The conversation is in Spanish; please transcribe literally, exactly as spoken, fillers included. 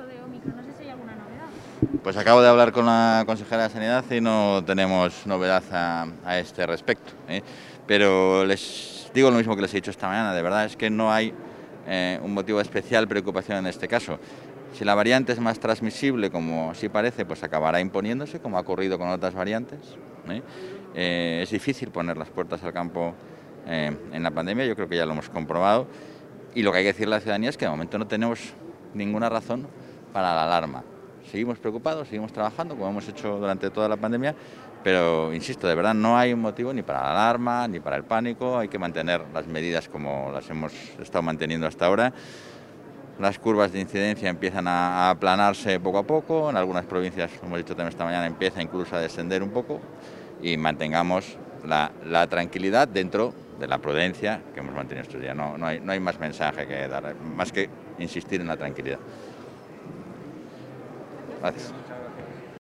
caso de Omicron. No sé si hay alguna novedad. Pues acabo de hablar con la consejera de Sanidad y no tenemos novedad a, a este respecto, ¿eh? Pero les digo lo mismo que les he dicho esta mañana, de verdad es que no hay eh, un motivo de especial preocupación en este caso. Si la variante es más transmisible, como sí parece, pues acabará imponiéndose, como ha ocurrido con otras variantes, ¿eh? Eh, es difícil poner las puertas al campo eh, en la pandemia, yo creo que ya lo hemos comprobado, y lo que hay que decirle a la ciudadanía es que de momento no tenemos ninguna razón para la alarma. Seguimos preocupados, seguimos trabajando, como hemos hecho durante toda la pandemia, pero, insisto, de verdad no hay un motivo ni para la alarma, ni para el pánico, hay que mantener las medidas como las hemos estado manteniendo hasta ahora. Las curvas de incidencia empiezan a aplanarse poco a poco, en algunas provincias, como he dicho también esta mañana, empieza incluso a descender un poco y mantengamos la, la tranquilidad dentro de la prudencia que hemos mantenido estos días. No, no, hay, no hay más mensaje que dar, más que insistir en la tranquilidad. Gracias.